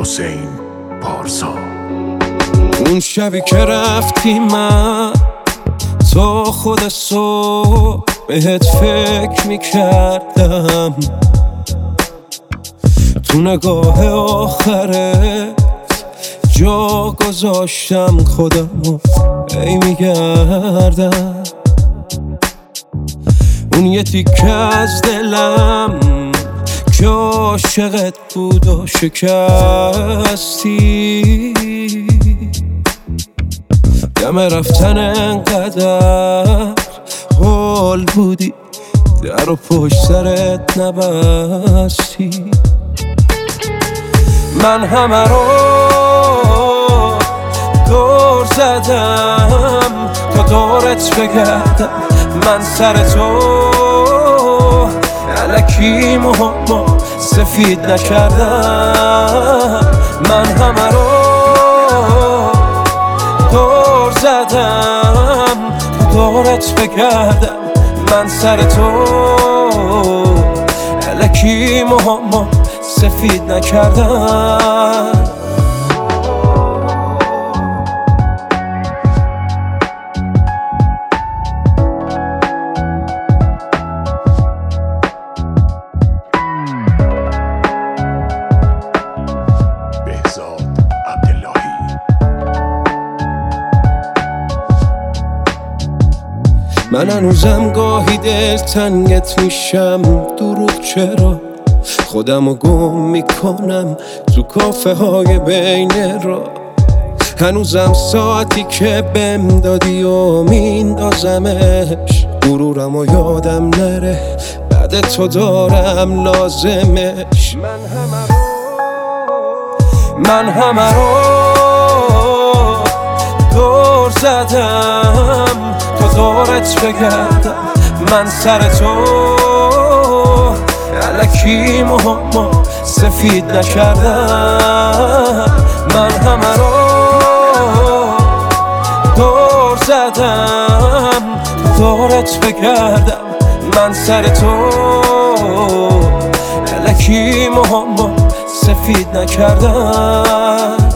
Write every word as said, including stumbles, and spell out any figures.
حسین پارسا. اون شبی که رفتی من تا خود صبح بهت فکر میکردم، تو نگاه آخرت جا گذاشتم خودمو ای میگردم. اون یه تیکه از دلم که عاشقت بود و شکستی، دم رفتن انقدر حال بودی در و پشت سرت نبستی. من همه رو دور زدم تا دورت بگردم، من سر تو الکی موهامو سفید نکردم. من همه رو دور زدم تا دورت بگردم، من سر تو الکی موهامو سفید نکردم. من هنوزم گاهی دل تنگت میشم، دروغ چرا خودمو گم میکنم تو کافه های بین را. هنوزم ساعتی که بهم دادی و میندازمش، غرورم و یادم نره بعد تو دارم لازمش. من همه رو من همه رو دور زدم تا دورت بگردم، من سر تو الکی موهامو سفید نکردم. من همه رو دور زدم تا دورت بگردم، من سر تو الکی موهامو سفید نکردم.